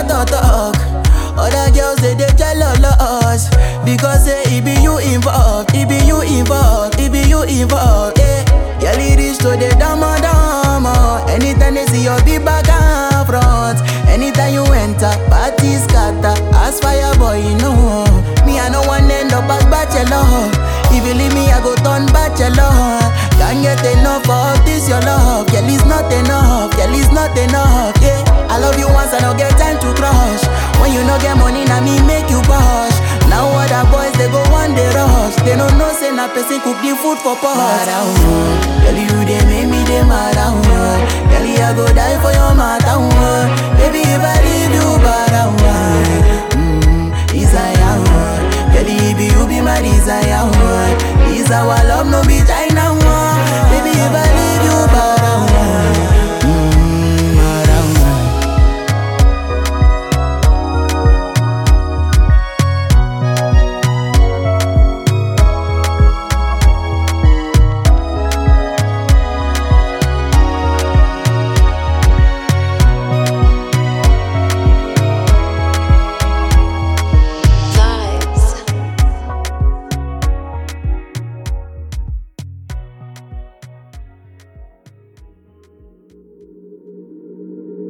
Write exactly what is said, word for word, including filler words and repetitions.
talk, talk, talk. Other girls say they jealous because say it be you involved, it be you involved, it be you involved. Yeah, girl it is to the dama dama. Anytime they see your big back and front, anytime you enter, party scatter. As fire boy, you know me I no one end up as bachelor. If you leave me, I go turn bachelor. Can't get enough of this your love, girl it's not enough, girl it's not enough. Yeah, I love you once, I don't get time to crush. When you no get money, now me make you push. Now other boys they go one day rush. They don't know say na person cook the food for pot. Mara oh, girl you they make me they mad oh. Girl I go die for your matter oh.